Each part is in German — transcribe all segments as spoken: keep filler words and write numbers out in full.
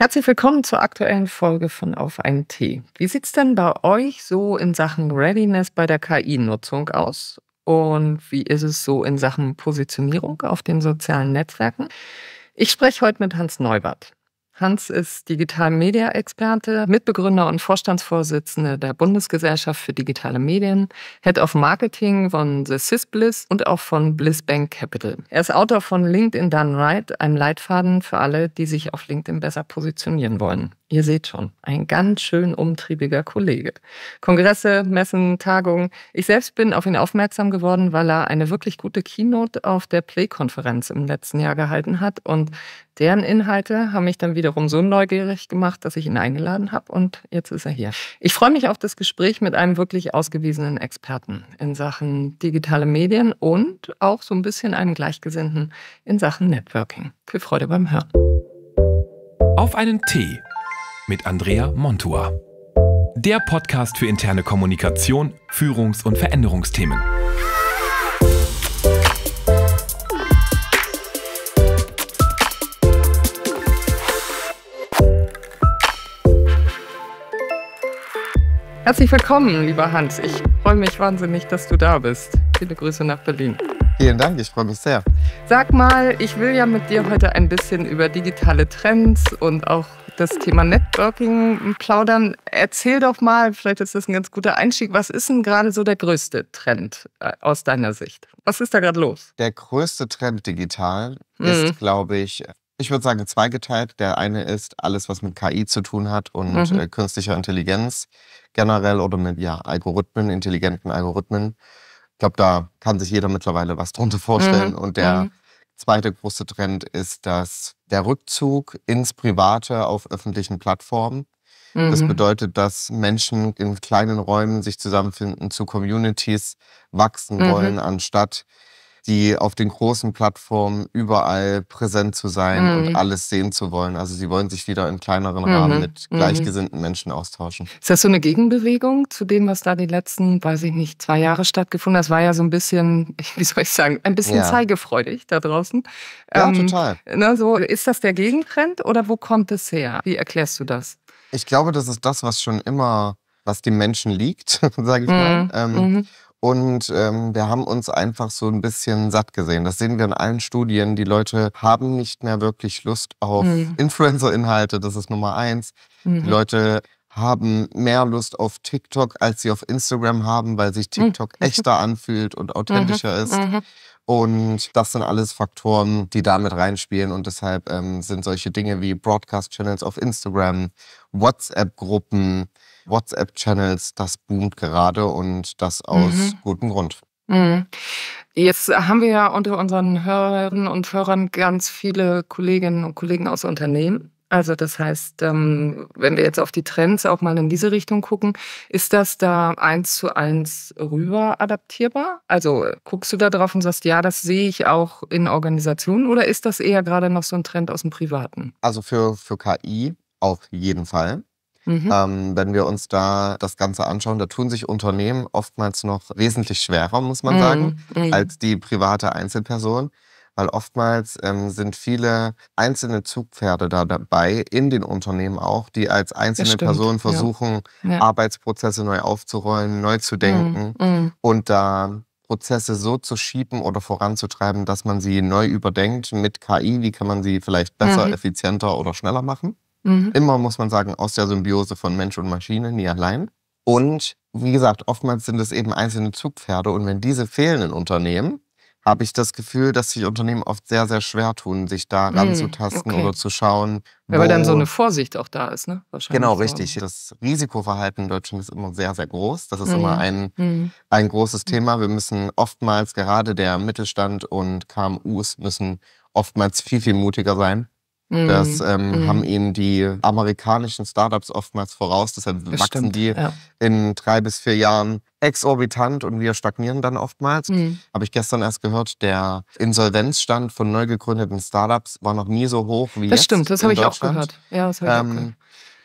Herzlich willkommen zur aktuellen Folge von Auf einen Tee. Wie sieht es denn bei euch so in Sachen Readiness bei der K I-Nutzung aus? Und wie ist es so in Sachen Positionierung auf den sozialen Netzwerken? Ich spreche heute mit Hans Neubert. Hans ist Digital-Media-Experte, Mitbegründer und Vorstandsvorsitzender der Bundesgesellschaft für digitale Medien, Head of Marketing von The Sysbliss und auch von Bliss Bank Capital. Er ist Autor von LinkedIn Done Right, einem Leitfaden für alle, die sich auf LinkedIn besser positionieren wollen. Ihr seht schon, ein ganz schön umtriebiger Kollege. Kongresse, Messen, Tagungen. Ich selbst bin auf ihn aufmerksam geworden, weil er eine wirklich gute Keynote auf der Play-Konferenz im letzten Jahr gehalten hat. Und deren Inhalte haben mich dann wiederum so neugierig gemacht, dass ich ihn eingeladen habe. Und jetzt ist er hier. Ich freue mich auf das Gespräch mit einem wirklich ausgewiesenen Experten in Sachen digitale Medien und auch so ein bisschen einem Gleichgesinnten in Sachen Networking. Viel Freude beim Hören. Auf einen Tee mit Andrea Montua. Der Podcast für interne Kommunikation, Führungs- und Veränderungsthemen. Herzlich willkommen, lieber Hans. Ich freue mich wahnsinnig, dass du da bist. Viele Grüße nach Berlin. Vielen Dank, ich freue mich sehr. Sag mal, ich will ja mit dir heute ein bisschen über digitale Trends und auch das Thema Networking plaudern. Erzähl doch mal, vielleicht ist das ein ganz guter Einstieg, was ist denn gerade so der größte Trend aus deiner Sicht? Was ist da gerade los? Der größte Trend digital Mhm. ist, glaube ich, ich würde sagen zweigeteilt. Der eine ist alles, was mit K I zu tun hat und Mhm. äh, künstlicher Intelligenz generell oder mit ja, Algorithmen, intelligenten Algorithmen. Ich glaube, da kann sich jeder mittlerweile was drunter vorstellen. Mhm. Und der Mhm. zweite große Trend ist, dass der Rückzug ins Private auf öffentlichen Plattformen. Das Mhm. bedeutet, dass Menschen in kleinen Räumen sich zusammenfinden, zu Communities wachsen Mhm. wollen, anstatt die auf den großen Plattformen überall präsent zu sein und Mhm. alles sehen zu wollen. Also sie wollen sich wieder in kleineren Rahmen Mhm. mit Mhm. gleichgesinnten Menschen austauschen. Ist das so eine Gegenbewegung zu dem, was da die letzten, weiß ich nicht, zwei Jahre stattgefunden hat? Das war ja so ein bisschen, wie soll ich sagen, ein bisschen Ja, zeigefreudig da draußen. ja, Ähm, total. ne, so, ist das der Gegentrend oder wo kommt es her? Wie erklärst du das? Ich glaube, das ist das, was schon immer, was dem Menschen liegt, sage ich mal. Mhm. Ähm, Mhm. Und ähm, wir haben uns einfach so ein bisschen satt gesehen. Das sehen wir in allen Studien. Die Leute haben nicht mehr wirklich Lust auf Mhm. Influencer-Inhalte, das ist Nummer eins. Die Mhm. Leute haben mehr Lust auf TikTok, als sie auf Instagram haben, weil sich Mhm. TikTok echter anfühlt und Mhm. authentischer ist. Mhm. Und das sind alles Faktoren, die damit reinspielen. Und deshalb ähm, sind solche Dinge wie Broadcast-Channels auf Instagram, WhatsApp-Gruppen, WhatsApp-Channels, das boomt gerade und das aus Mhm. gutem Grund. Mhm. Jetzt haben wir ja unter unseren Hörerinnen und Hörern ganz viele Kolleginnen und Kollegen aus Unternehmen. Also das heißt, ähm, wenn wir jetzt auf die Trends auch mal in diese Richtung gucken, ist das da eins zu eins rüber adaptierbar? Also äh, guckst du da drauf und sagst, ja, das sehe ich auch in Organisationen oder ist das eher gerade noch so ein Trend aus dem Privaten? Also für, für K I auf jeden Fall. Mhm. Ähm, wenn wir uns da das Ganze anschauen, da tun sich Unternehmen oftmals noch wesentlich schwerer, muss man sagen, Mhm. Mhm. als die private Einzelperson. Weil oftmals ähm, sind viele einzelne Zugpferde da dabei, in den Unternehmen auch, die als Das einzelne stimmt, Person ja. versuchen, Ja. Arbeitsprozesse neu aufzurollen, neu zu Mhm. denken Mhm. und da Prozesse so zu schieben oder voranzutreiben, dass man sie neu überdenkt mit K I. Wie kann man sie vielleicht besser, Mhm. effizienter oder schneller machen? Mhm. Immer, muss man sagen, aus der Symbiose von Mensch und Maschine, nie allein. Und wie gesagt, oftmals sind es eben einzelne Zugpferde. Und wenn diese fehlen in Unternehmen, habe ich das Gefühl, dass sich Unternehmen oft sehr, sehr schwer tun, sich da Mhm. ranzutasten Okay. oder zu schauen, Ja, weil dann so eine wo. Vorsicht auch da ist, ne? Genau, Wahrscheinlich so. richtig. Das Risikoverhalten in Deutschland ist immer sehr, sehr groß. Das ist immer Mhm. ein, Mhm. ein großes Thema. Wir müssen oftmals, gerade der Mittelstand und K M Us, müssen oftmals viel, viel mutiger sein. Das Mhm. ähm, haben Mhm. ihnen die amerikanischen Startups oftmals voraus. Deshalb Das wachsen stimmt, die ja. in drei bis vier Jahren exorbitant und wir stagnieren dann oftmals. Mhm. Habe ich gestern erst gehört, der Insolvenzstand von neu gegründeten Startups war noch nie so hoch wie Das stimmt, jetzt das in habe ich auch Deutschland. gehört. Ja, das habe ich auch gehört. Ähm,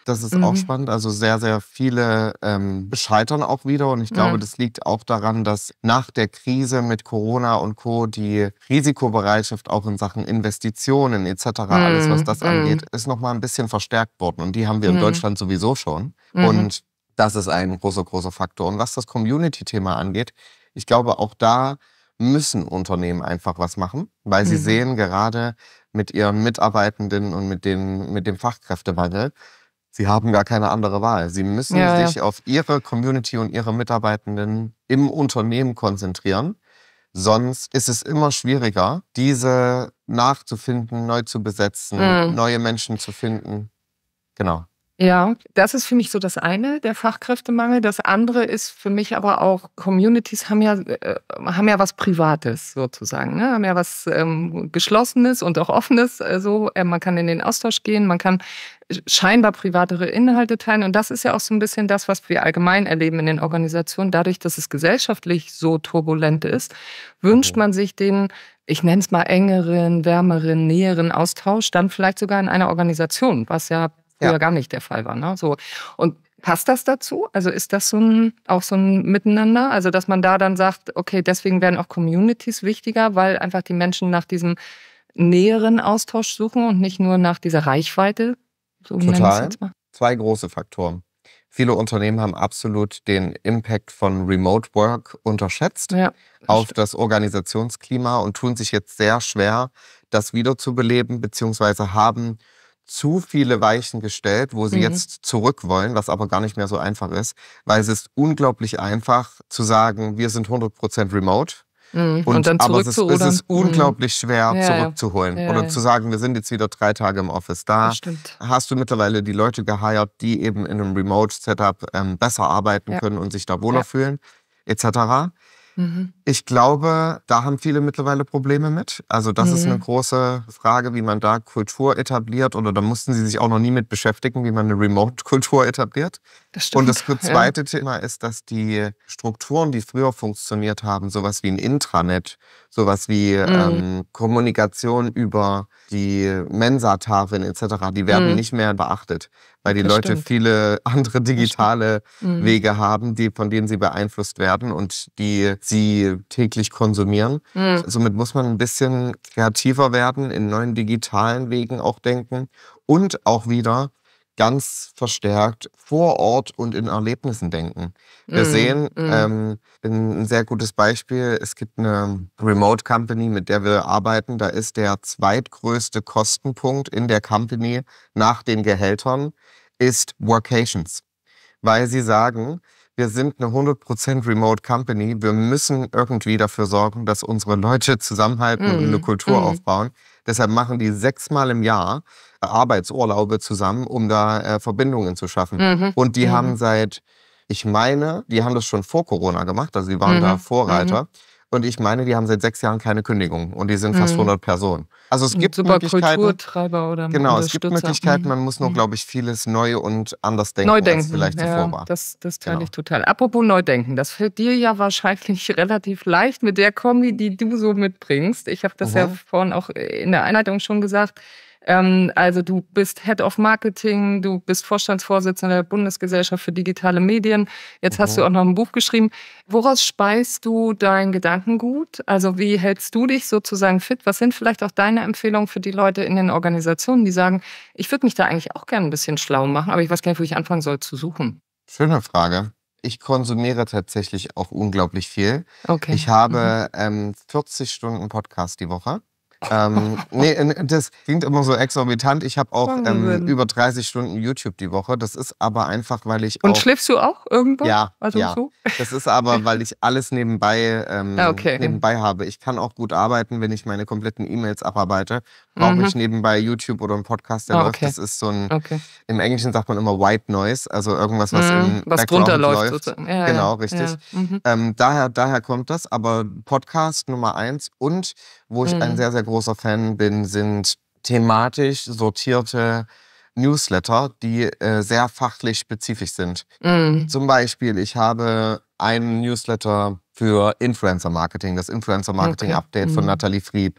Das ist Mhm. auch spannend. Also sehr, sehr viele ähm, scheitern auch wieder. Und ich glaube, Mhm. das liegt auch daran, dass nach der Krise mit Corona und Co. die Risikobereitschaft auch in Sachen Investitionen et cetera, alles was Mhm. das Mhm. angeht, ist nochmal ein bisschen verstärkt worden. Und die haben wir in Mhm. Deutschland sowieso schon. Mhm. Und das ist ein großer, großer Faktor. Und was das Community-Thema angeht, ich glaube, auch da müssen Unternehmen einfach was machen, weil sie Mhm. sehen gerade mit ihren Mitarbeitenden und mit, den, mit dem Fachkräftemangel, sie haben gar keine andere Wahl. Sie müssen Ja, ja. sich auf ihre Community und ihre Mitarbeitenden im Unternehmen konzentrieren. Sonst ist es immer schwieriger, diese nachzufinden, neu zu besetzen, Mhm. neue Menschen zu finden. Genau. Ja, das ist für mich so das eine, der Fachkräftemangel. Das andere ist für mich aber auch, Communities haben ja, äh, haben ja was Privates sozusagen, ne? Haben ja was ähm, Geschlossenes und auch Offenes. Also äh, man kann in den Austausch gehen, man kann scheinbar privatere Inhalte teilen. Und das ist ja auch so ein bisschen das, was wir allgemein erleben in den Organisationen. Dadurch, dass es gesellschaftlich so turbulent ist, wünscht Mhm. man sich den, ich nenne es mal engeren, wärmeren, näheren Austausch, dann vielleicht sogar in einer Organisation, was ja früher Ja. gar nicht der Fall war. Ne? So. Und passt das dazu? Also ist das so ein, auch so ein Miteinander? Also dass man da dann sagt, okay, deswegen werden auch Communities wichtiger, weil einfach die Menschen nach diesem näheren Austausch suchen und nicht nur nach dieser Reichweite? So nenne ich es Total. jetzt mal. Zwei große Faktoren. Viele Unternehmen haben absolut den Impact von Remote Work unterschätzt Ja, das auf stimmt. das Organisationsklima und tun sich jetzt sehr schwer, das wiederzubeleben, beziehungsweise haben zu viele Weichen gestellt, wo sie Mhm. jetzt zurück wollen, was aber gar nicht mehr so einfach ist, weil es ist unglaublich einfach zu sagen, wir sind hundert Prozent remote. Mhm. Und Und, dann aber es ist, es zurückzurudern. ist Mhm. unglaublich schwer Ja, ja. zurückzuholen Ja, oder ja. zu sagen, wir sind jetzt wieder drei Tage im Office. Da Das stimmt. hast du mittlerweile die Leute geheiert, die eben in einem Remote-Setup ähm, besser arbeiten Ja. können und sich da wohler Ja. fühlen, et cetera. Mhm. Ich glaube, da haben viele mittlerweile Probleme mit. Also das ist eine Mhm. große Frage, wie man da Kultur etabliert. Oder da mussten sie sich auch noch nie mit beschäftigen, wie man eine Remote-Kultur etabliert. Das stimmt. Und das Ja. zweite Thema ist, dass die Strukturen, die früher funktioniert haben, sowas wie ein Intranet, sowas wie Mhm. ähm, Kommunikation über die Mensa-Tafeln et cetera, die werden Mhm. nicht mehr beachtet, weil die Das Leute stimmt. viele andere Das stimmt. digitale Mhm. Wege haben, die, von denen sie beeinflusst werden und die sie täglich konsumieren. Mhm. Somit muss man ein bisschen kreativer werden, in neuen digitalen Wegen auch denken und auch wieder ganz verstärkt vor Ort und in Erlebnissen denken. Wir Mhm. sehen, Mhm. ähm, ein sehr gutes Beispiel, es gibt eine Remote Company, mit der wir arbeiten, da ist der zweitgrößte Kostenpunkt in der Company nach den Gehältern, ist Workations. Weil sie sagen, wir sind eine hundert Prozent Remote Company, wir müssen irgendwie dafür sorgen, dass unsere Leute zusammenhalten und eine Mhm. Kultur Mhm. aufbauen. Deshalb machen die sechsmal im Jahr Arbeitsurlaube zusammen, um da äh, Verbindungen zu schaffen. Mhm. Und die Mhm. haben seit, ich meine, die haben das schon vor Corona gemacht, also die waren da Mhm. Vorreiter. Mhm. Und ich meine, die haben seit sechs Jahren keine Kündigung und die sind fast Mhm. hundert Personen. Also es Ein gibt super Möglichkeiten. Kulturtreiber oder Genau, es gibt Unterstützer. Möglichkeiten, Mhm. man muss nur, Mhm. glaube ich, vieles neu und anders denken, Neu als denken, vielleicht zuvor ja, war. das, das teile Genau. ich total. Apropos Neudenken, das fällt dir ja wahrscheinlich relativ leicht mit der Kombi, die du so mitbringst. Ich habe das ja Mhm. vorhin auch in der Einleitung schon gesagt. Ähm, also du bist Head of Marketing, du bist Vorstandsvorsitzender der Bundesgesellschaft für digitale Medien. Jetzt hast du Mhm. auch noch ein Buch geschrieben. Woraus speist du dein Gedankengut? Also wie hältst du dich sozusagen fit? Was sind vielleicht auch deine Empfehlungen für die Leute in den Organisationen, die sagen, ich würde mich da eigentlich auch gerne ein bisschen schlau machen, aber ich weiß gar nicht, wo ich anfangen soll zu suchen. Schöne Frage. Ich konsumiere tatsächlich auch unglaublich viel. Okay. Ich habe ähm, vierzig Stunden Podcast die Woche. Ähm, nee, äh, das klingt immer so exorbitant. Ich habe auch ähm, Wahnsinn. über dreißig Stunden YouTube die Woche. Das ist aber einfach, weil ich Und auch... schläfst du auch irgendwo? Ja, Also ja. so? Das ist aber, weil ich alles nebenbei, ähm, Ah, okay. nebenbei habe. Ich kann auch gut arbeiten, wenn ich meine kompletten E-Mails abarbeite. Brauche Mhm. ich nebenbei YouTube oder einen Podcast, der Ah, läuft. okay. Das ist so ein, Okay. im Englischen sagt man immer White Noise, also irgendwas, was Mhm. im Was Background drunter läuft läuft. sozusagen. Ja, Genau, ja. richtig. Ja. Mhm. Ähm, daher, daher kommt das. Aber Podcast Nummer eins und wo ich ein Mhm. sehr, sehr großer Fan bin, sind thematisch sortierte Newsletter, die äh, sehr fachlich spezifisch sind. Mhm. Zum Beispiel, ich habe einen Newsletter für Influencer Marketing, das Influencer Marketing Okay. Update von Mhm. Nathalie Frieb.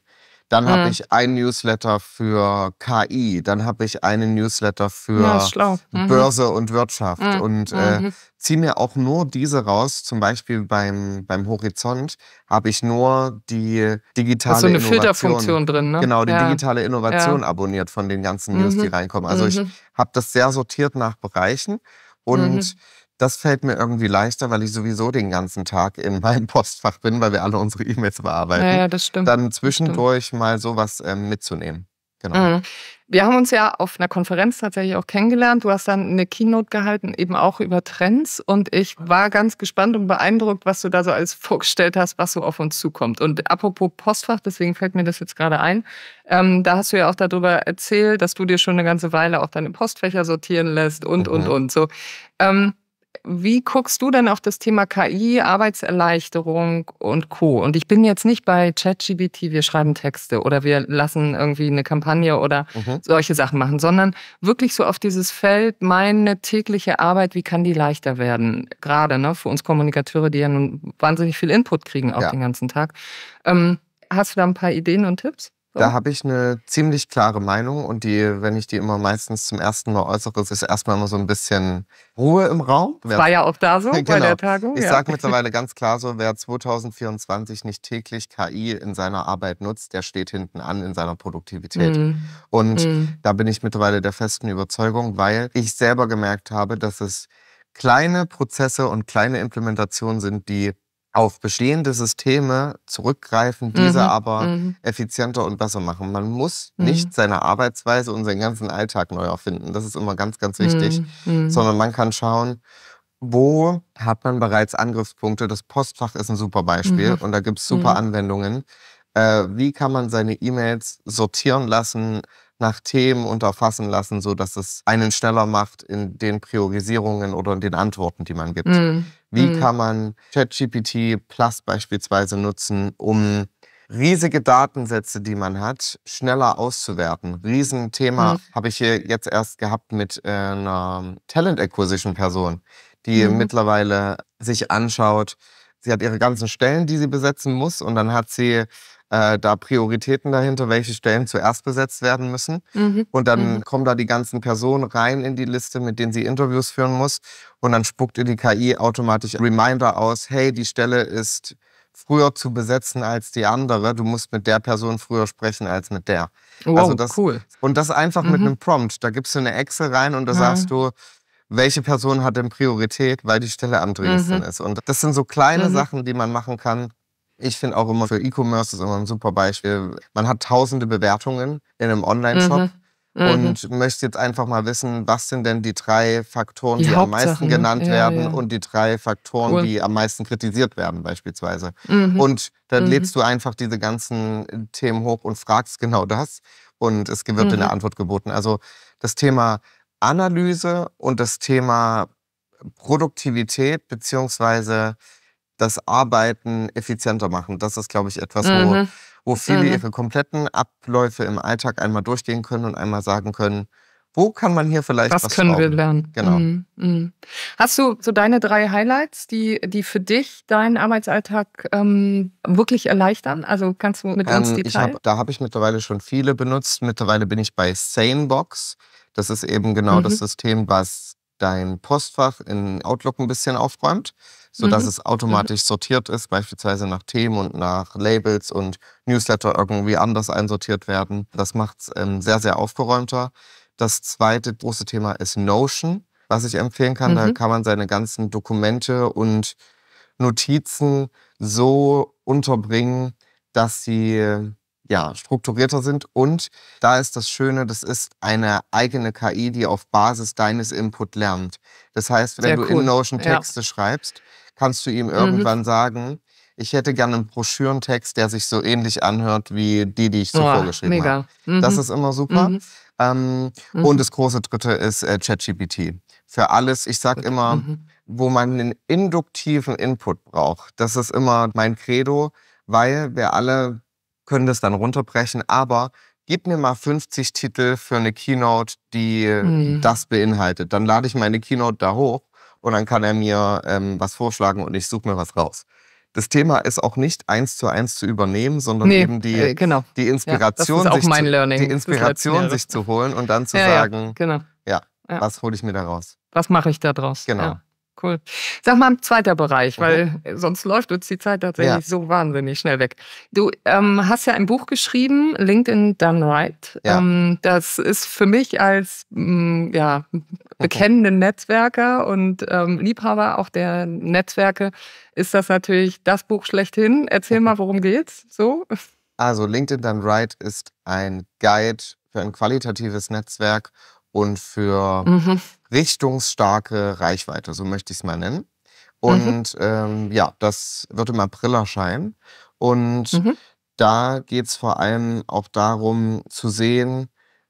Dann Mhm. habe ich einen Newsletter für K I. Dann habe ich einen Newsletter für Ja, ist schlau. Mhm. Börse und Wirtschaft. Mhm. Und äh, Mhm. ziehe mir auch nur diese raus. Zum Beispiel beim, beim Horizont habe ich nur die Da ist so digitale eine Innovation. Filterfunktion drin, ne? Genau, die Ja, digitale Innovation ja. abonniert von den ganzen News, die Mhm. reinkommen. Also ich Mhm. habe das sehr sortiert nach Bereichen und Mhm. das fällt mir irgendwie leichter, weil ich sowieso den ganzen Tag in meinem Postfach bin, weil wir alle unsere E-Mails Ja, bearbeiten. ja, das stimmt. Dann Das stimmt. zwischendurch mal sowas ähm, mitzunehmen. Genau. Mhm. Wir haben uns ja auf einer Konferenz tatsächlich auch kennengelernt. Du hast dann eine Keynote gehalten, eben auch über Trends. Und ich war ganz gespannt und beeindruckt, was du da so alles vorgestellt hast, was so auf uns zukommt. Und apropos Postfach, deswegen fällt mir das jetzt gerade ein, ähm, da hast du ja auch darüber erzählt, dass du dir schon eine ganze Weile auch deine Postfächer sortieren lässt und, und, Mhm. und so. Ähm, Wie guckst du denn auf das Thema K I, Arbeitserleichterung und Co.? Und ich bin jetzt nicht bei ChatGPT, wir schreiben Texte oder wir lassen irgendwie eine Kampagne oder Mhm. solche Sachen machen, sondern wirklich so auf dieses Feld, meine tägliche Arbeit, wie kann die leichter werden? Gerade ne, für uns Kommunikateure, die ja nun wahnsinnig viel Input kriegen auch Ja. den ganzen Tag. Ähm, hast du da ein paar Ideen und Tipps? So? Da habe ich eine ziemlich klare Meinung und die, wenn ich die immer meistens zum ersten Mal äußere, ist erstmal immer so ein bisschen Ruhe im Raum. Das war ja auch da so bei Genau. der Tagung. Ich Ja. sage mittlerweile ganz klar so, wer zwanzig vierundzwanzig nicht täglich K I in seiner Arbeit nutzt, der steht hinten an in seiner Produktivität. Mm, Und mm, da bin ich mittlerweile der festen Überzeugung, weil ich selber gemerkt habe, dass es kleine Prozesse und kleine Implementationen sind, die auf bestehende Systeme zurückgreifen, diese mhm, aber mhm, effizienter und besser machen. Man muss mhm, nicht seine Arbeitsweise und seinen ganzen Alltag neu erfinden. Das ist immer ganz, ganz wichtig. mm, mm. Sondern man kann schauen, wo hat man bereits Angriffspunkte. Das Postfach ist ein super Beispiel Mhm. und da gibt es super Mhm. Anwendungen. Äh, wie kann man seine E-Mails sortieren lassen, nach Themen und erfassen lassen, sodass es einen schneller macht in den Priorisierungen oder in den Antworten, die man gibt. Mm, Wie mm. kann man ChatGPT Plus beispielsweise nutzen, um riesige Datensätze, die man hat, schneller auszuwerten? Riesenthema Mhm. habe ich hier jetzt erst gehabt mit äh, einer Talent Acquisition Person, die Mhm. mittlerweile sich anschaut, sie hat ihre ganzen Stellen, die sie besetzen muss und dann hat sie äh, da Prioritäten dahinter, welche Stellen zuerst besetzt werden müssen. Mhm. Und dann Mhm. kommen da die ganzen Personen rein in die Liste, mit denen sie Interviews führen muss. Und dann spuckt ihr die K I automatisch Reminder aus, hey, die Stelle ist früher zu besetzen als die andere. Du musst mit der Person früher sprechen als mit der. Wow, Also das, cool. und das einfach mit Mhm. einem Prompt. Da gibst du eine Excel rein und da Ja. sagst du, welche Person hat denn Priorität, weil die Stelle am dringendsten Mhm. ist. Und das sind so kleine Mhm. Sachen, die man machen kann. Ich finde auch immer für E-Commerce ist immer ein super Beispiel. Man hat tausende Bewertungen in einem Online-Shop Mhm. Mhm. und möchte jetzt einfach mal wissen, was sind denn die drei Faktoren, Die die, am meisten Hauptsachen, ne? genannt Ja, werden ja. und die drei Faktoren, Cool. die am meisten kritisiert werden beispielsweise. Mhm. Und dann Mhm. lädst du einfach diese ganzen Themen hoch und fragst genau das und es wird dir eine Mhm. Antwort geboten. Also das Thema Analyse und das Thema Produktivität beziehungsweise das Arbeiten effizienter machen. Das ist, glaube ich, etwas, wo, Mhm. wo viele Mhm. ihre kompletten Abläufe im Alltag einmal durchgehen können und einmal sagen können, wo kann man hier vielleicht was, Was können wir schrauben? lernen? Genau. Mhm. Mhm. Hast du so deine drei Highlights, die, die für dich deinen Arbeitsalltag ähm, wirklich erleichtern? Also kannst du mit uns Ähm, die ich teilen? hab, da habe ich mittlerweile schon viele benutzt. Mittlerweile bin ich bei Sanebox. Das ist eben genau das Mhm. System, was dein Postfach in Outlook ein bisschen aufräumt, sodass Mhm. es automatisch sortiert ist, beispielsweise nach Themen und nach Labels und Newsletter irgendwie anders einsortiert werden. Das macht es ähm, sehr, sehr aufgeräumter. Das zweite große Thema ist Notion, was ich empfehlen kann. Da Mhm. kann man seine ganzen Dokumente und Notizen so unterbringen, dass sie ja, strukturierter sind. Und da ist das Schöne, das ist eine eigene K I, die auf Basis deines Input lernt. Das heißt, wenn Sehr du in cool. Notion Ja. Texte schreibst, kannst du ihm Mhm. irgendwann sagen, ich hätte gerne einen Broschürentext, der sich so ähnlich anhört wie die, die ich zuvor Oh, geschrieben habe. mega. Das Mhm. ist immer super. Mhm. Ähm, Mhm. Und das große Dritte ist äh, ChatGPT. Für alles, ich sag Gut. immer, Mhm. wo man einen induktiven Input braucht. Das ist immer mein Credo, weil wir alle können das dann runterbrechen, aber gib mir mal fünfzig Titel für eine Keynote, die Mhm. das beinhaltet. Dann lade ich meine Keynote da hoch und dann kann er mir ähm, was vorschlagen und ich suche mir was raus. das Thema ist auch nicht eins zu eins zu übernehmen, sondern Nee, eben die, äh, genau. die Ja, Inspiration, das ist auch sich, mein zu, Learning die des letzten Inspiration Jahres. sich zu holen und dann zu Ja, ja, sagen, genau. ja, Ja. was hole ich mir da raus? Was mache ich da draus? Genau. Ja, cool. Sag mal, zweiter Bereich, Mhm. weil sonst läuft uns die Zeit tatsächlich Ja. so wahnsinnig schnell weg. Du ähm, hast ja ein Buch geschrieben, LinkedIn Done Right. Ja. Ähm, das ist für mich als mh, ja, bekennenden Netzwerker und ähm, Liebhaber auch der Netzwerke ist das natürlich das Buch schlechthin. Erzähl mal, worum geht's? So? Also LinkedIn Done Right ist ein Guide für ein qualitatives Netzwerk und für Mhm. richtungsstarke Reichweite, so möchte ich es mal nennen. Und mhm. ähm, ja, das wird im April erscheinen. Und Mhm. da geht es vor allem auch darum zu sehen,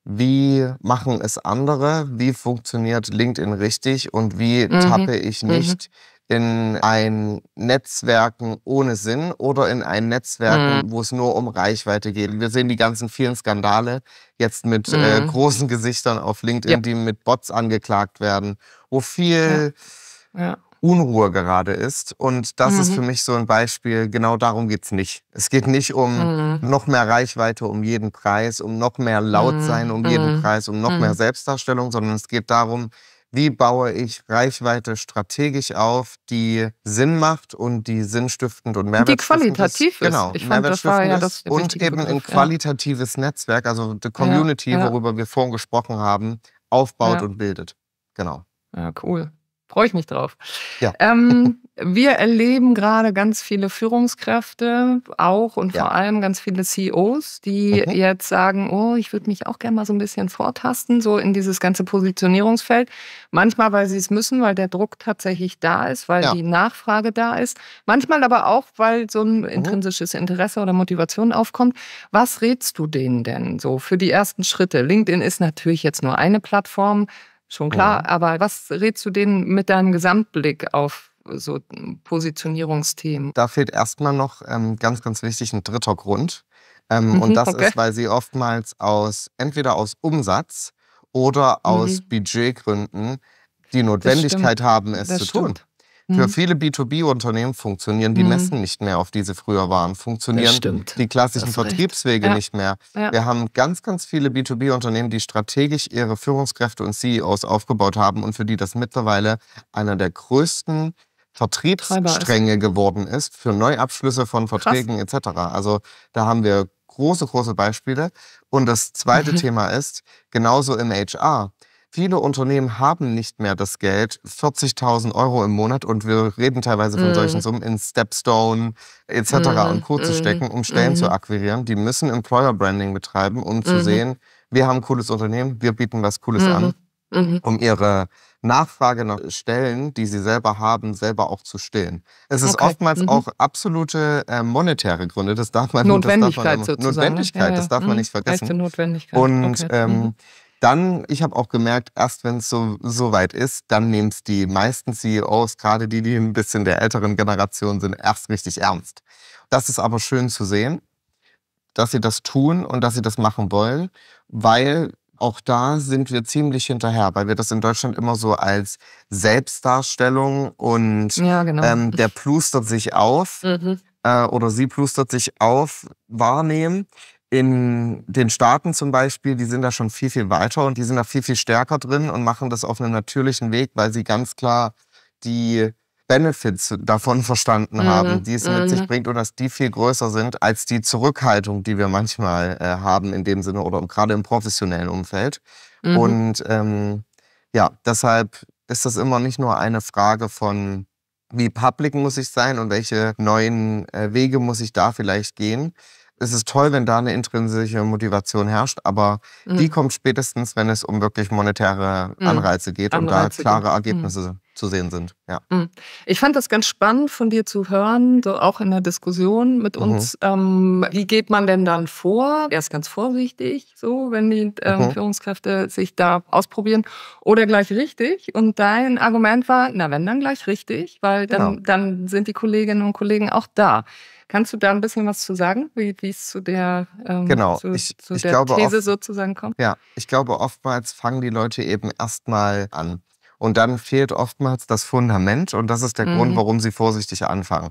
wie machen es andere, wie funktioniert LinkedIn richtig und wie Mhm. tappe ich Mhm. nicht in ein Netzwerken ohne Sinn oder in ein Netzwerken, Mhm. wo es nur um Reichweite geht. Wir sehen die ganzen vielen Skandale jetzt mit Mhm. äh, großen Gesichtern auf LinkedIn, Ja. die mit Bots angeklagt werden, wo viel Ja. Ja. Unruhe gerade ist. Und das Mhm. ist für mich so ein Beispiel, genau darum geht's nicht. Es geht nicht um Mhm. noch mehr Reichweite um jeden Preis, um noch mehr laut sein um Mhm. jeden Preis, um noch Mhm. mehr Selbstdarstellung, sondern es geht darum, wie baue ich Reichweite strategisch auf, die Sinn macht und die sinnstiftend und Die mehrwertstiftend qualitativ ist. Genau, Ich fand, das war mehrwertstiftend ja ist das der und wichtige eben ein Begriff. Ja. qualitatives Netzwerk, also die Community, Ja, ja. worüber wir vorhin gesprochen haben, aufbaut Ja. und bildet. Genau. Ja, cool. Freue ich mich drauf. Ja. Ähm, wir erleben gerade ganz viele Führungskräfte, auch und Ja. vor allem ganz viele C E Os, die Mhm. jetzt sagen, oh, ich würde mich auch gerne mal so ein bisschen vortasten, so in dieses ganze Positionierungsfeld. Manchmal, weil sie es müssen, weil der Druck tatsächlich da ist, weil Ja. die Nachfrage da ist. Manchmal aber auch, weil so ein Mhm. intrinsisches Interesse oder Motivation aufkommt. Was rätst du denen denn so für die ersten Schritte? LinkedIn ist natürlich jetzt nur eine Plattform, schon klar, Mhm. aber was rätst du denen mit deinem Gesamtblick auf so Positionierungsthemen? Da fehlt erstmal noch ähm, ganz, ganz wichtig ein dritter Grund. Ähm, und Mhm, das okay. ist, weil sie oftmals aus entweder aus Umsatz oder aus Mhm. Budgetgründen die Das Notwendigkeit stimmt. haben, es Das zu tun. stimmt. Für Mhm. viele B zwei B-Unternehmen funktionieren die Mhm. Messen nicht mehr, auf die sie früher waren, Das funktionieren stimmt. die Da klassischen hast du recht. Vertriebswege Ja. nicht mehr. Ja. Wir haben ganz, ganz viele B zwei B-Unternehmen, die strategisch ihre Führungskräfte und C E Os aufgebaut haben und für die das mittlerweile einer der größten Treiber ist. Vertriebsstränge geworden ist für Neuabschlüsse von Krass. Verträgen et cetera. Also da haben wir große, große Beispiele. Und das zweite Mhm. Thema ist, genauso im H R. Viele Unternehmen haben nicht mehr das Geld, vierzigtausend Euro im Monat, und wir reden teilweise von solchen Mhm. Summen, in Stepstone et cetera und Mhm. Co. zu Mhm. stecken, um Stellen zu Mhm. akquirieren. Die müssen Employer Branding betreiben, um zu Mhm. sehen, wir haben ein cooles Unternehmen, wir bieten was Cooles an, Mhm. Mhm. um ihre Nachfrage nach Stellen, die sie selber haben, selber auch zu stillen. Es ist Okay. oftmals Mhm. auch absolute äh, monetäre Gründe. Das darf man, das darf man Notwendigkeit immer, sozusagen. Ne? Ja, Notwendigkeit, das ja. darf man Mhm. nicht vergessen. Echte Notwendigkeit. Und Okay. Mhm. ähm, dann, ich habe auch gemerkt, erst wenn es so, so weit ist, dann nehmen es die meisten C E Os, gerade die, die ein bisschen der älteren Generation sind, erst richtig ernst. Das ist aber schön zu sehen, dass sie das tun und dass sie das machen wollen, weil auch da sind wir ziemlich hinterher, weil wir das in Deutschland immer so als Selbstdarstellung und Ja, genau. ähm, der plustert sich auf Mhm. äh, oder sie plustert sich auf wahrnehmen. In den Staaten zum Beispiel, die sind da schon viel, viel weiter und die sind da viel, viel stärker drin und machen das auf einem natürlichen Weg, weil sie ganz klar die Benefits davon verstanden haben, Mhm. die es mit sich Mhm. bringt und dass die viel größer sind als die Zurückhaltung, die wir manchmal äh, haben in dem Sinne oder gerade im professionellen Umfeld. Mhm. Und ähm, ja, deshalb ist das immer nicht nur eine Frage von, wie public muss ich sein und welche neuen äh, Wege muss ich da vielleicht gehen. Es ist toll, wenn da eine intrinsische Motivation herrscht, aber die Mhm. kommt spätestens, wenn es um wirklich monetäre Mhm. Anreize geht und da Anreize gibt. klare Mhm. Ergebnisse zu sehen sind. Ja. Mhm. Ich fand das ganz spannend von dir zu hören, so auch in der Diskussion mit Mhm. uns. Ähm, wie geht man denn dann vor? Erst ganz vorsichtig, so, wenn die ähm, Mhm. Führungskräfte sich da ausprobieren, oder gleich richtig. Und dein Argument war, na, wenn dann gleich richtig, weil Genau. dann, dann sind die Kolleginnen und Kollegen auch da. Kannst du da ein bisschen was zu sagen, wie wie es zu der, ähm, Genau. zu, Ich, zu ich der glaube These oft, sozusagen kommt? ja, ich glaube oftmals fangen die Leute eben erstmal an. Und dann fehlt oftmals das Fundament und das ist der Grund, Mhm. warum sie vorsichtig anfangen.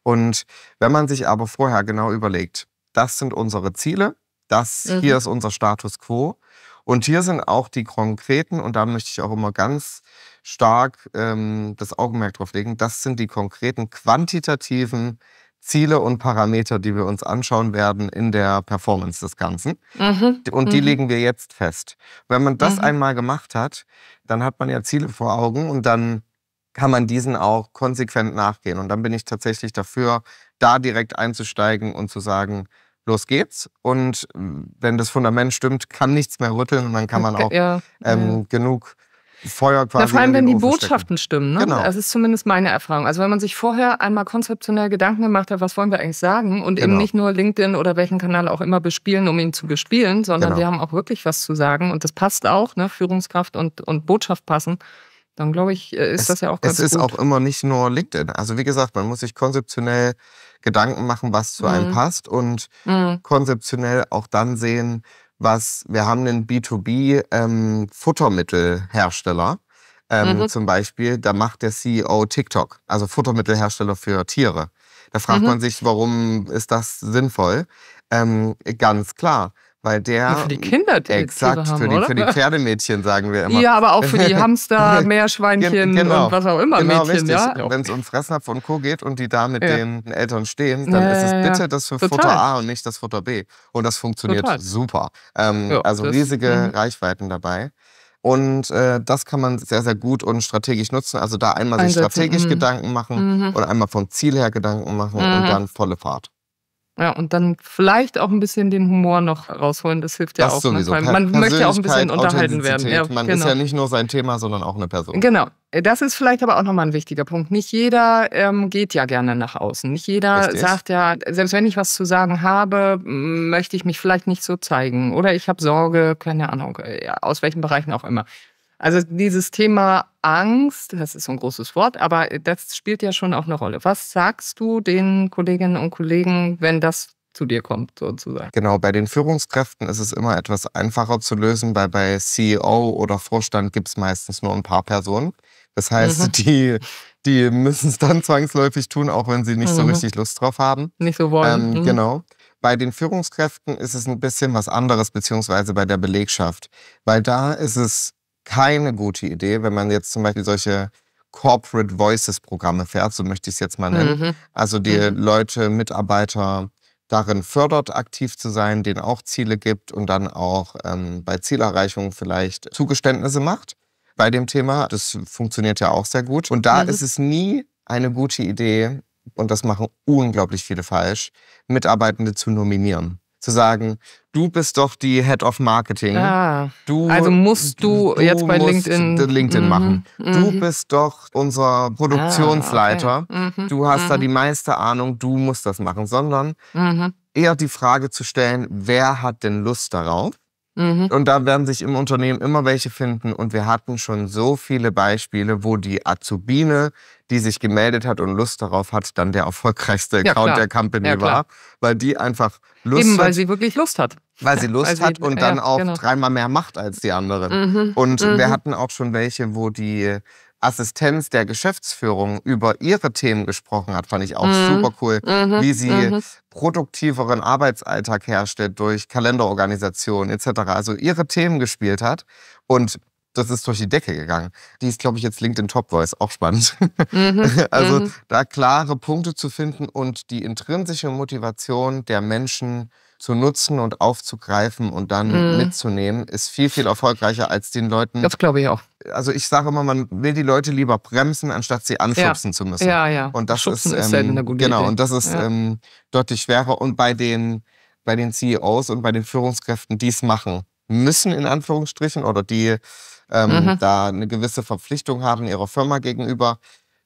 Und wenn man sich aber vorher genau überlegt, das sind unsere Ziele, das Mhm. hier ist unser Status quo und hier sind auch die konkreten, und da möchte ich auch immer ganz stark ähm, das Augenmerk drauf legen, das sind die konkreten quantitativen Ziele und Parameter, die wir uns anschauen werden in der Performance des Ganzen. Mhm. Und die Mhm. legen wir jetzt fest. Wenn man das Mhm. einmal gemacht hat, dann hat man ja Ziele vor Augen und dann kann man diesen auch konsequent nachgehen. Und dann bin ich tatsächlich dafür, da direkt einzusteigen und zu sagen, los geht's. Und wenn das Fundament stimmt, kann nichts mehr rütteln und dann kann man auch Ja, ähm, ja. genug Feuer quasi Ja, vor allem, in wenn den die Ofen stecken. Botschaften stimmen. Ne? Genau. Das ist zumindest meine Erfahrung. Also wenn man sich vorher einmal konzeptionell Gedanken gemacht hat, was wollen wir eigentlich sagen und eben Genau. nicht nur LinkedIn oder welchen Kanal auch immer bespielen, um ihn zu bespielen, sondern Genau. wir haben auch wirklich was zu sagen und das passt auch, ne? Führungskraft und, und Botschaft passen, dann glaube ich, äh, ist Es, das ja auch ganz es ist gut. auch immer nicht nur LinkedIn. Also wie gesagt, man muss sich konzeptionell Gedanken machen, was zu einem Mhm. passt und Mhm. konzeptionell auch dann sehen, was wir haben einen B zwei B ähm, Futtermittelhersteller ähm, Mhm. zum Beispiel, da macht der C E O TikTok, also Futtermittelhersteller für Tiere. Da fragt Mhm. man sich, warum ist das sinnvoll? Ähm, ganz klar, weil der Ja, für die Kinder, die exakt Tiere haben, für die oder? für die Pferdemädchen sagen wir immer. Ja, aber auch für die Hamster, Gen- Meerschweinchen genau. und was auch immer Genau, Mädchen, richtig. ja. Ja. Wenn es um Fressnapf und Co. geht und die da mit Ja. den Eltern stehen, dann Ja, ist es ja, ja. bitte das für Total. Futter A und nicht das Futter B. Und das funktioniert Total. super. Ähm, Ja, also das- riesige mhm. Reichweiten dabei. Und äh, das kann man sehr, sehr gut und strategisch nutzen. Also da einmal sich Einsetzen, strategisch mhm. Gedanken machen Mhm. und einmal vom Ziel her Gedanken machen und Mhm. dann volle Fahrt. Ja, und dann vielleicht auch ein bisschen den Humor noch rausholen, das hilft ja Das auch. Ne? sowieso. Weil Per- man möchte ja auch ein bisschen Persönlichkeit, unterhalten werden. Ja, Authentizität. Man genau. ist ja nicht nur sein Thema, sondern auch eine Person. Genau. Das ist vielleicht aber auch nochmal ein wichtiger Punkt. Nicht jeder ähm, geht ja gerne nach außen. Nicht jeder Richtig. sagt ja, selbst wenn ich was zu sagen habe, m, möchte ich mich vielleicht nicht so zeigen. Oder ich habe Sorge, keine Ahnung, äh, ja, aus welchen Bereichen auch immer. Also dieses Thema Angst, das ist so ein großes Wort, aber das spielt ja schon auch eine Rolle. Was sagst du den Kolleginnen und Kollegen, wenn das zu dir kommt, sozusagen? Genau, bei den Führungskräften ist es immer etwas einfacher zu lösen, weil bei C E O oder Vorstand gibt es meistens nur ein paar Personen. Das heißt, Mhm. die, die müssen es dann zwangsläufig tun, auch wenn sie nicht so Mhm. richtig Lust drauf haben. Nicht so wollen. Ähm, Mhm. Genau. Bei den Führungskräften ist es ein bisschen was anderes, beziehungsweise bei der Belegschaft. Weil da ist es keine gute Idee, wenn man jetzt zum Beispiel solche Corporate Voices Programme fährt, so möchte ich es jetzt mal nennen. Mhm. Also die Mhm. Leute, Mitarbeiter darin fördert, aktiv zu sein, denen auch Ziele gibt und dann auch ähm, bei Zielerreichung vielleicht Zugeständnisse macht bei dem Thema. Das funktioniert ja auch sehr gut. Und da Mhm. ist es nie eine gute Idee, und das machen unglaublich viele falsch, Mitarbeitende zu nominieren. Zu sagen, du bist doch die Head of Marketing. Ah, Du, also musst du jetzt bei musst LinkedIn- LinkedIn Mhm, machen. Du mhm. bist doch unser Produktionsleiter. Ah, okay. Mhm, Du hast da mhm. die meiste Ahnung, du musst das machen. Sondern Mhm. eher die Frage zu stellen, wer hat denn Lust darauf? Mhm. Und da werden sich im Unternehmen immer welche finden. Und wir hatten schon so viele Beispiele, wo die Azubine, die sich gemeldet hat und Lust darauf hat, dann der erfolgreichste Ja, Account klar. der Company Ja, klar. war. Weil die einfach Lust Eben, weil hat, sie wirklich Lust hat. weil sie Lust weil sie- hat und dann ja, auch genau. dreimal mehr macht als die anderen. Mhm. Und mhm. wir hatten auch schon welche, wo die Assistenz der Geschäftsführung über ihre Themen gesprochen hat, fand ich auch Mhm. super cool. Mhm. Wie sie Mhm. produktiveren Arbeitsalltag herstellt durch Kalenderorganisation et cetera. Also ihre Themen gespielt hat und das ist durch die Decke gegangen. Die ist, glaube ich, jetzt LinkedIn Top Voice, auch spannend. Mhm. Also Mhm. da klare Punkte zu finden und die intrinsische Motivation der Menschen zu nutzen und aufzugreifen und dann Mhm. mitzunehmen, ist viel, viel erfolgreicher als den Leuten. Das glaube ich auch. Also ich sage immer, man will die Leute lieber bremsen, anstatt sie anschubsen zu müssen. Ja, ja. Und das Schubsen ist, ist ähm, selten eine gute genau, Idee. und das ist Ja. ähm, deutlich schwerer. Und bei den, bei den C E Os und bei den Führungskräften, die es machen müssen, in Anführungsstrichen, oder die ähm, Mhm. da eine gewisse Verpflichtung haben ihrer Firma gegenüber,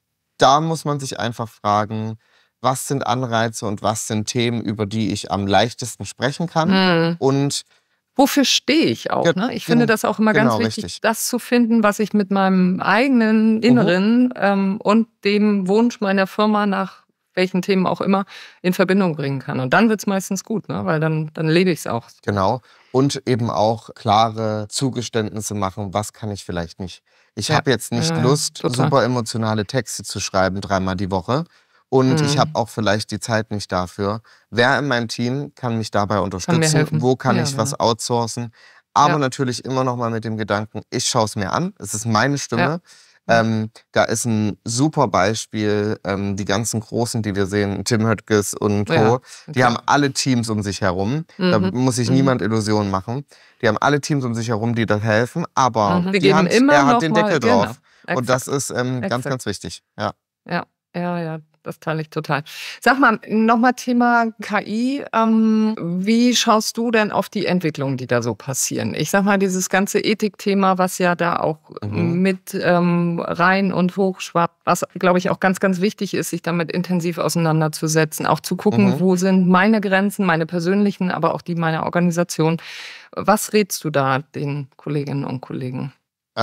da muss man sich einfach fragen, was sind Anreize und was sind Themen, über die ich am leichtesten sprechen kann. Mhm. Und Wofür stehe ich auch? Ge- Ne? Ich gen- finde das auch immer genau, ganz wichtig, richtig. das zu finden, was ich mit meinem eigenen Inneren ähm, und dem Wunsch meiner Firma nach welchen Themen auch immer in Verbindung bringen kann. Und dann wird es meistens gut, ne? Weil dann, dann lebe ich es auch. Genau. Und eben auch klare Zugeständnisse machen, was kann ich vielleicht nicht. Ich Ja. habe jetzt nicht Ja, ja, Lust, total. super emotionale Texte zu schreiben, dreimal die Woche. und Mhm. ich habe auch vielleicht die Zeit nicht dafür. Wer in meinem Team kann mich dabei unterstützen? helfen. Wo kann Ja, ich was genau. outsourcen? Aber Ja. natürlich immer noch mal mit dem Gedanken, ich schaue es mir an, es ist meine Stimme. Ja. Ähm, da ist ein super Beispiel, ähm, die ganzen Großen, die wir sehen, Tim Höttges und Co., Ja, die okay. haben alle Teams um sich herum. Da Mhm. muss sich Mhm. niemand Illusionen machen. Die haben alle Teams um sich herum, die da helfen, aber Mhm. Die die geben Hand, immer er hat noch den mal Deckel genau, drauf. Und das exakt, ist ähm, ganz, exakt. ganz wichtig. Ja. Ja, ja, ja, das teile ich total. Sag mal, nochmal Thema K I. Ähm, wie schaust du denn auf die Entwicklungen, die da so passieren? Ich sag mal, dieses ganze Ethikthema, was ja da auch Mhm. mit ähm, rein und hochschwappt, was, glaube ich, auch ganz, ganz wichtig ist, sich damit intensiv auseinanderzusetzen, auch zu gucken, Mhm. wo sind meine Grenzen, meine persönlichen, aber auch die meiner Organisation. Was rätst du da den Kolleginnen und Kollegen?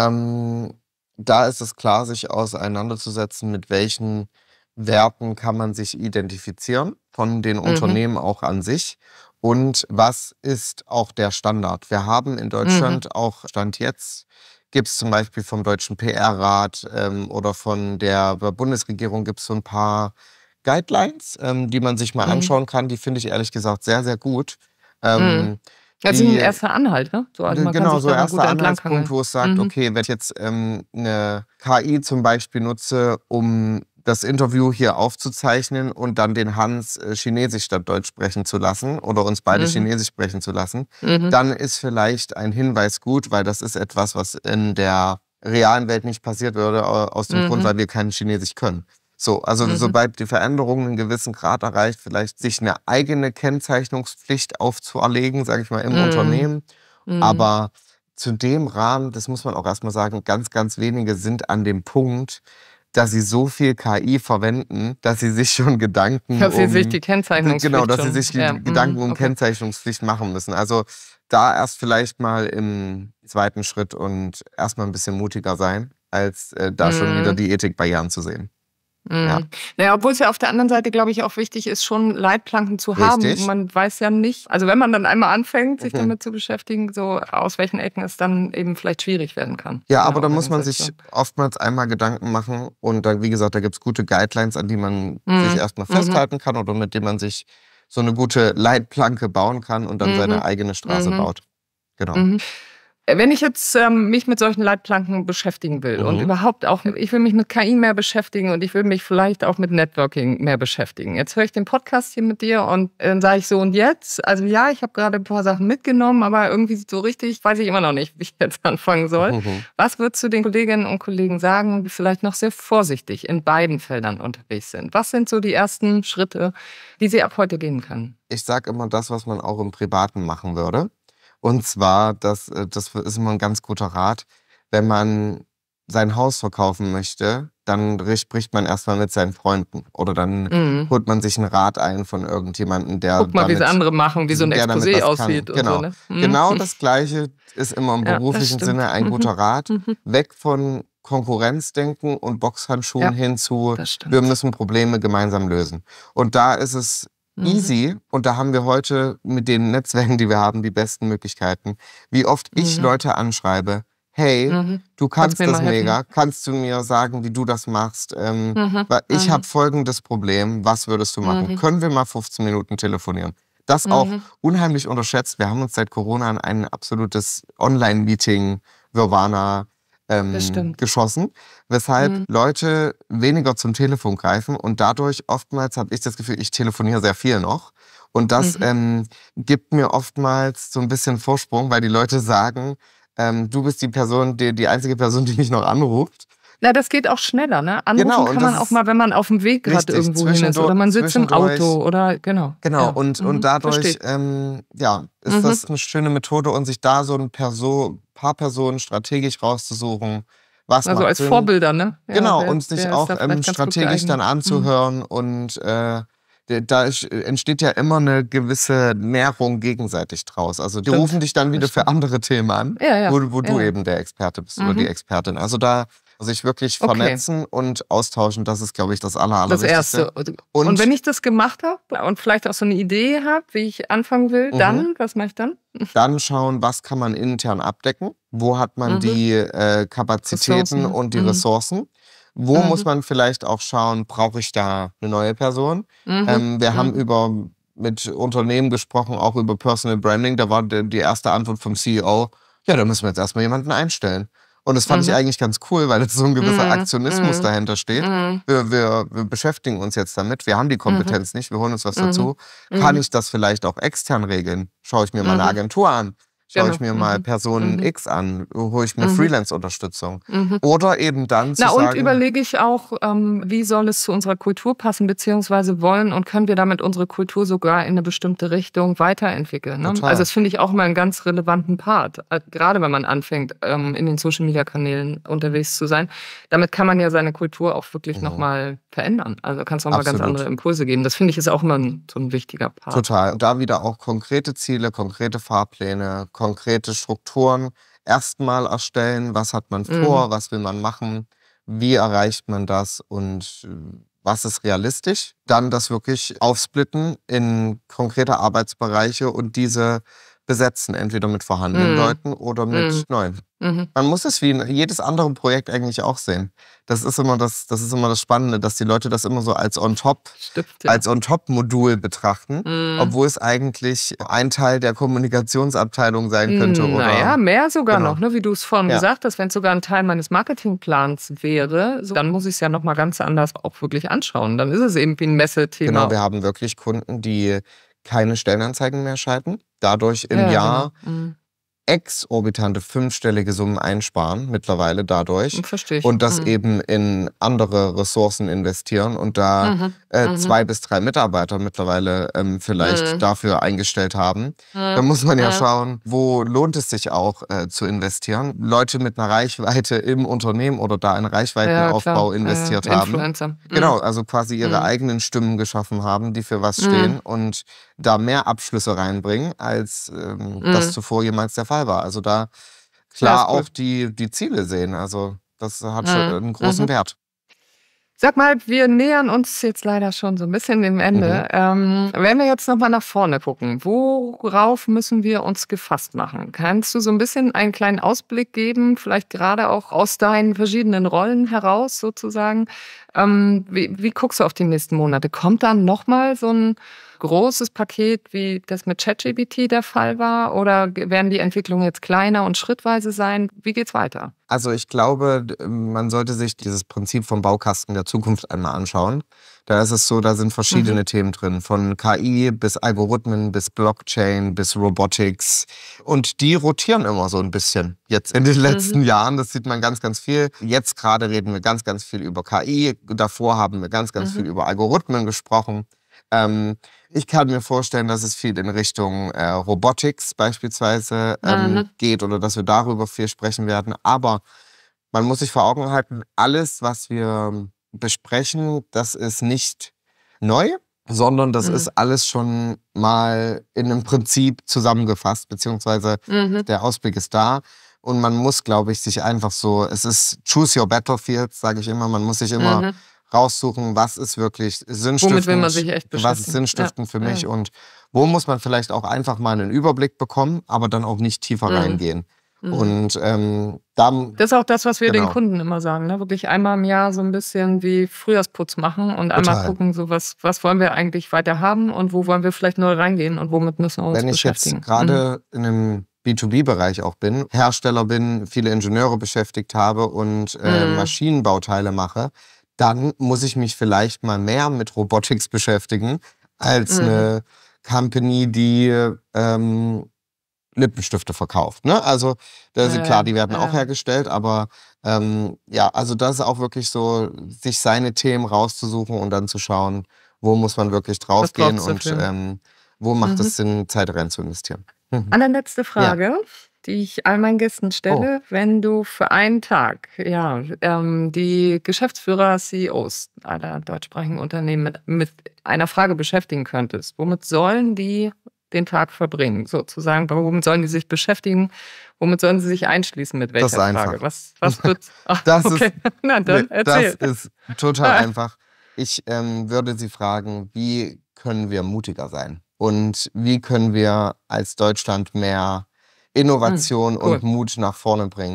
Ähm, da ist es klar, sich auseinanderzusetzen, mit welchen Werten kann man sich identifizieren, von den Mhm. Unternehmen auch an sich. Und was ist auch der Standard? Wir haben in Mhm. Deutschland auch, Stand jetzt, gibt es zum Beispiel vom Deutschen P R-Rat ähm, oder von der Bundesregierung gibt es so ein paar Guidelines, ähm, die man sich mal Mhm. anschauen kann. Die finde ich ehrlich gesagt sehr, sehr gut. Mhm. Ähm, Das ist ein die erster Anhalt, ne? So, also man kann Genau, sich so daran gut erster Anhaltspunkt, entlanghangeln. wo es sagt, Mhm. okay, wenn ich jetzt ähm, eine K I zum Beispiel nutze, um das Interview hier aufzuzeichnen und dann den Hans äh, Chinesisch statt Deutsch sprechen zu lassen oder uns beide Mhm. Chinesisch sprechen zu lassen, Mhm. dann ist vielleicht ein Hinweis gut, weil das ist etwas, was in der realen Welt nicht passiert würde, au- aus dem Grund, Mhm. weil wir kein Chinesisch können. So, also Mhm. sobald die Veränderung einen gewissen Grad erreicht, vielleicht sich eine eigene Kennzeichnungspflicht aufzuerlegen, sage ich mal, im Mhm. Unternehmen. Mhm. Aber zu dem Rahmen, das muss man auch erstmal sagen, ganz, ganz wenige sind an dem Punkt, dass sie so viel K I verwenden, dass sie sich schon Gedanken Dass sie sich die um, genau, Kennzeichnungspflicht dass sie schon. sich die Ja. Gedanken Mhm. um Okay. Kennzeichnungspflicht machen müssen. Also da erst vielleicht mal im zweiten Schritt und erstmal ein bisschen mutiger sein, als äh, da schon wieder Mhm. die Ethikbarrieren zu sehen. Ja, Mhm. Naja, obwohl es ja auf der anderen Seite, glaube ich, auch wichtig ist, schon Leitplanken zu haben. richtig. Man weiß ja nicht, also wenn man dann einmal anfängt, sich Mhm. damit zu beschäftigen, so aus welchen Ecken es dann eben vielleicht schwierig werden kann. Ja, in der aber da muss man sich Organisation. oftmals einmal Gedanken machen und dann, wie gesagt, da gibt's gute Guidelines, an die man sich Mhm. erstmal Mhm. festhalten kann oder mit denen man sich so eine gute Leitplanke bauen kann und dann seine Mhm. eigene Straße Mhm. baut. Genau. Mhm. Wenn ich jetzt ähm, mich mit solchen Leitplanken beschäftigen will und Mhm. überhaupt auch, ich will mich mit K I mehr beschäftigen und ich will mich vielleicht auch mit Networking mehr beschäftigen. Jetzt höre ich den Podcast hier mit dir und dann sage ich so, und jetzt? Also ja, ich habe gerade ein paar Sachen mitgenommen, aber irgendwie so richtig weiß ich immer noch nicht, wie ich jetzt anfangen soll. Mhm. Was würdest du den Kolleginnen und Kollegen sagen, die vielleicht noch sehr vorsichtig in beiden Feldern unterwegs sind? Was sind so die ersten Schritte, die sie ab heute gehen können? Ich sage immer das, was man auch im Privaten machen würde. Und zwar, das, äh, das ist immer ein ganz guter Rat, wenn man sein Haus verkaufen möchte, dann ri- spricht man erstmal mit seinen Freunden oder dann Mhm. holt man sich einen Rat ein von irgendjemandem, der Guck mal, wie es damit, andere machen, wie so ein der damit Exposé was kann. aussieht und so, Genau. ne? Mhm. Genau das Gleiche ist immer im Ja, das beruflichen stimmt. Sinne ein Mhm. guter Rat. Mhm. Weg von Konkurrenzdenken und Boxhandschuhen Ja, hin zu, das wir stimmt. müssen Probleme gemeinsam lösen. Und da ist es Mhm. easy und da haben wir heute mit den Netzwerken, die wir haben, die besten Möglichkeiten. Wie oft ich Mhm. Leute anschreibe, hey, Mhm. du Kannst kannst mir das mal helfen? mega, kannst du mir sagen, wie du das machst? Ähm, Mhm. weil ich Mhm. habe folgendes Problem, was würdest du machen? Mhm. Können wir mal fünfzehn Minuten telefonieren? Das auch Mhm. unheimlich unterschätzt. Wir haben uns seit Corona an ein absolutes Online-Meeting, Nirvana, Das ähm, stimmt. geschossen, weshalb Mhm. Leute weniger zum Telefon greifen und dadurch oftmals habe ich das Gefühl, ich telefoniere sehr viel noch und das Mhm. ähm, gibt mir oftmals so ein bisschen Vorsprung, weil die Leute sagen, ähm, du bist die Person, die, die einzige Person, die mich noch anruft. Na, das geht auch schneller, ne? Anrufen Genau, und kann das man auch ist mal, wenn man auf dem Weg gerade richtig, irgendwo hin ist zwischendurch, oder man sitzt im zwischendurch Auto oder genau. Genau, Ja. und, und Mhm. dadurch Verstehe. ähm, ja, ist Mhm. das eine schöne Methode und sich da so ein Perso paar Personen strategisch rauszusuchen, was Also macht als Sinn. Vorbilder, ne? Ja, Genau, wer, und sich wer ist auch da ähm, vielleicht ganz gut strategisch dann geeignet? Mhm. anzuhören und äh, de- da ist, entsteht ja immer eine gewisse Nährung gegenseitig draus. Also die Stimmt. rufen dich dann Das wieder für stimmt. andere Themen an, Ja, ja. wo, wo du Ja, ja. eben der Experte bist oder die Mhm. Expertin. Also da sich wirklich Okay. vernetzen und austauschen, das ist, glaube ich, das Aller, Das Allerwichtigste. Erste. Und Und wenn ich das gemacht habe und vielleicht auch so eine Idee habe, wie ich anfangen will, mhm. dann, was mache ich dann? Dann schauen, was kann man intern abdecken, wo hat man Mhm. die äh, Kapazitäten Ressourcen. und die Mhm. Ressourcen, Wo Mhm. muss man vielleicht auch schauen, brauche ich da eine neue Person? Mhm. Ähm, wir haben Mhm. über mit Unternehmen gesprochen, auch über Personal Branding. Da war die, die erste Antwort vom C E O, ja, da müssen wir jetzt erstmal jemanden einstellen. Und das fand ich Mhm. eigentlich ganz cool, weil jetzt so ein gewisser Mhm. Aktionismus Mhm. dahinter steht. Mhm. Wir, wir, wir beschäftigen uns jetzt damit. Wir haben die Kompetenz nicht, wir holen uns was Mhm. dazu. Kann Mhm. ich das vielleicht auch extern regeln? Schaue ich mir mal eine Mhm. Agentur an? Schaue Genau. ich mir mal Mhm. Person Mhm. X an? Hole ich mir Mhm. Freelance-Unterstützung? Mhm. Oder eben dann zu Na, und sagen, überlege ich auch, ähm, wie soll es zu unserer Kultur passen, beziehungsweise wollen und können wir damit unsere Kultur sogar in eine bestimmte Richtung weiterentwickeln, ne? Total. Also, das finde ich auch immer einen ganz relevanten Part, äh, gerade wenn man anfängt, ähm, in den Social-Media-Kanälen unterwegs zu sein. Damit kann man ja seine Kultur auch wirklich noch Mhm. mal verändern. Also, kann's noch mal ganz Absolut. andere Impulse geben. Das finde ich ist auch immer 'n so ein wichtiger Part. Total. Und da wieder auch konkrete Ziele, konkrete Fahrpläne, konkrete Strukturen erstmal erstellen. Was hat man Mhm. vor? Was will man machen? Wie erreicht man das? Und äh, was ist realistisch? Dann das wirklich aufsplitten in konkrete Arbeitsbereiche und diese besetzen, entweder mit vorhandenen Mhm. Leuten oder mit Mhm. neuen. Mhm. Man muss es wie in jedes andere Projekt eigentlich auch sehen. Das ist immer das, das ist immer das Spannende, dass die Leute das immer so als on-top, Stimmt, ja. als on-top-Modul betrachten, Mhm. obwohl es eigentlich ein Teil der Kommunikationsabteilung sein könnte. Hm, na Oder ja, mehr sogar genau. noch, ne, wie du es vorhin Ja. gesagt hast. Wenn es sogar ein Teil meines Marketingplans wäre, so, dann muss ich es ja noch mal ganz anders auch wirklich anschauen. Dann ist es eben wie ein Genau, Messethema. wir haben wirklich Kunden, die keine Stellenanzeigen mehr schalten, dadurch im Ja, Jahr genau. Mhm. exorbitante fünfstellige Summen einsparen mittlerweile dadurch Hm, verstehe ich. und das Mhm. eben in andere Ressourcen investieren und da Mhm. äh, Mhm. zwei bis drei Mitarbeiter mittlerweile ähm, vielleicht Mhm. dafür eingestellt haben. Da Mhm. muss man ja Mhm. schauen, wo lohnt es sich auch äh, zu investieren. Leute mit einer Reichweite im Unternehmen oder da in Ja, Reichweitenaufbau klar. investiert Äh, haben. Influencer. Mhm. Genau, also quasi ihre Mhm. eigenen Stimmen geschaffen haben, die für was Mhm. stehen und da mehr Abschlüsse reinbringen, als ähm, das Mhm. zuvor jemals der Fall war. Also da Ja, klar ist cool. auch die, die Ziele sehen. Also das hat schon Mhm. einen großen Mhm. Wert. Sag mal, wir nähern uns jetzt leider schon so ein bisschen dem Mhm. Ende. Ähm, wenn wir jetzt noch mal nach vorne gucken, worauf müssen wir uns gefasst machen? Kannst du so ein bisschen einen kleinen Ausblick geben, vielleicht gerade auch aus deinen verschiedenen Rollen heraus sozusagen? Ähm, wie wie guckst du auf die nächsten Monate? Kommt dann noch mal so ein großes Paket, wie das mit ChatGPT der Fall war? Oder g werden die Entwicklungen jetzt kleiner und schrittweise sein? Wie geht's weiter? Also ich glaube, d- man sollte sich dieses Prinzip vom Baukasten der Zukunft einmal anschauen. Da ist es so, da sind verschiedene Mhm. Themen drin, von K I bis Algorithmen, bis Blockchain, bis Robotics. Und die rotieren immer so ein bisschen. Jetzt in den letzten Mhm. Jahren, das sieht man ganz, ganz viel. Jetzt gerade reden wir ganz, ganz viel über K I. Davor haben wir ganz, ganz viel Mhm. über Algorithmen gesprochen. Ähm, ich kann mir vorstellen, dass es viel in Richtung äh, Robotics beispielsweise ähm, Mhm. geht oder dass wir darüber viel sprechen werden. Aber man muss sich vor Augen halten, alles, was wir besprechen, das ist nicht neu, sondern das Mhm. ist alles schon mal in einem Prinzip zusammengefasst, beziehungsweise Mhm. der Ausblick ist da. Und man muss, glaube ich, sich einfach so, es ist choose your battlefields, sage ich immer. Man muss sich immer Mhm. raussuchen, was ist wirklich Womit will man sinnstiftend, sich echt was ist beschäftigen? Ja. sinnstiftend für mich Ja. und wo muss man vielleicht auch einfach mal einen Überblick bekommen, aber dann auch nicht tiefer Mhm. reingehen. Mhm. Und ähm, dann, Das ist auch das, was wir den genau, Kunden immer sagen, ne? Wirklich einmal im Jahr so ein bisschen wie Frühjahrsputz machen und einmal total. gucken, so was was wollen wir eigentlich weiter haben und wo wollen wir vielleicht neu reingehen und womit müssen wir uns Wenn ich jetzt beschäftigen. Mhm. gerade in einem B zwei B-Bereich auch bin, Hersteller bin, viele Ingenieure beschäftigt habe und äh, Mhm. Maschinenbauteile mache, dann muss ich mich vielleicht mal mehr mit Robotics beschäftigen als Mhm. eine Company, die ähm, Lippenstifte verkauft. Ne? Also das Ja, ist klar, ja, die werden auch ja. hergestellt, aber ähm, ja, also das ist auch wirklich so, sich seine Themen rauszusuchen und dann zu schauen, wo muss man wirklich Was draufgehen braucht's und dafür? ähm, wo macht Mhm. es Sinn, Zeit rein zu investieren. Mhm. Allerletzte Ja. Frage, die ich all meinen Gästen Oh. stelle. Wenn du für einen Tag, ja, ähm, die Geschäftsführer, C E Os aller deutschsprachigen Unternehmen mit mit einer Frage beschäftigen könntest, womit sollen die den Tag verbringen sozusagen? Womit sollen die sich beschäftigen? Womit sollen sie sich einschließen? Mit Das ist welcher Frage? einfach. Was was wird ach, Das ist, okay. Na nee, dann, das erzähl. ist total einfach. Ich ähm, würde Sie fragen, wie können wir mutiger sein? Und wie können wir als Deutschland mehr Mhm, Innovation cool. und Mut nach vorne bringen?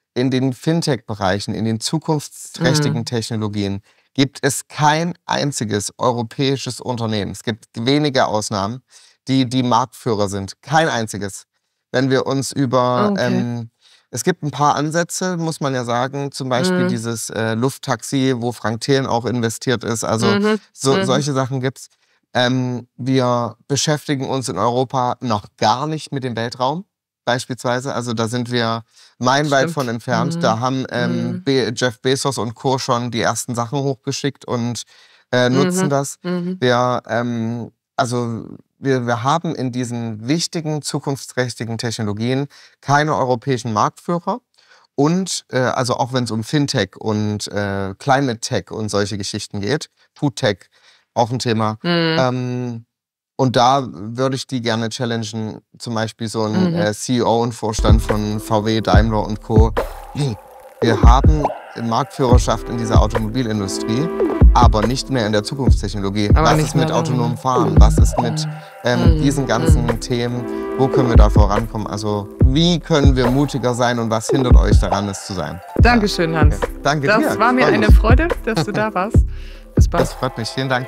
in den Fintech-Bereichen, in den zukunftsträchtigen mhm. Technologien gibt es kein einziges europäisches Unternehmen. Es gibt wenige Ausnahmen, die die Marktführer sind. Kein einziges. Wenn wir uns über... Okay. Ähm, es gibt ein paar Ansätze, muss man ja sagen. Zum Beispiel mhm. dieses äh, Lufttaxi, wo Frank Thelen auch investiert ist. Also mhm. So, mhm. solche Sachen gibt es. Ähm, wir beschäftigen uns in Europa noch gar nicht mit dem Weltraum. Beispielsweise, also da sind wir meilenweit von entfernt. Mhm. Da haben ähm, mhm. Jeff Bezos und Co. schon die ersten Sachen hochgeschickt und äh, nutzen mhm. das. Mhm. Wir, ähm, also wir, wir haben in diesen wichtigen, zukunftsträchtigen Technologien keine europäischen Marktführer. Und äh, also auch wenn es um Fintech und äh, Climate Tech und solche Geschichten geht, Food Tech, auch ein Thema. Mhm. Ähm, Und da würde ich die gerne challengen, zum Beispiel so ein mhm. äh, C E O und Vorstand von V W, Daimler und Co. Hey, wir haben Marktführerschaft in dieser Automobilindustrie, aber nicht mehr in der Zukunftstechnologie. Aber was ist mit autonomem Fahren? Was ist mit ähm, mhm. diesen ganzen mhm. Themen? Wo können wir da vorankommen? Also wie können wir mutiger sein und was hindert euch daran, es zu sein? Dankeschön, Hans. Okay. Danke das dir. Das war mir eine mich. Freude, dass du da warst. Bis bald. Das freut mich. Vielen Dank.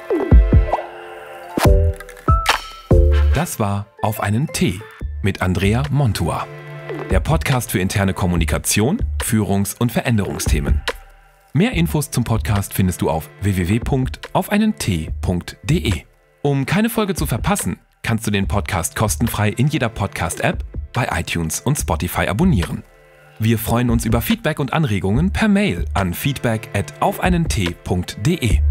Das war Auf einen Tee mit Andrea Montua, der Podcast für interne Kommunikation, Führungs- und Veränderungsthemen. Mehr Infos zum Podcast findest du auf w w w punkt auf einen tee punkt d e. Um keine Folge zu verpassen, kannst du den Podcast kostenfrei in jeder Podcast-App, bei iTunes und Spotify abonnieren. Wir freuen uns über Feedback und Anregungen per Mail an feedback at auf einen tee punkt d e.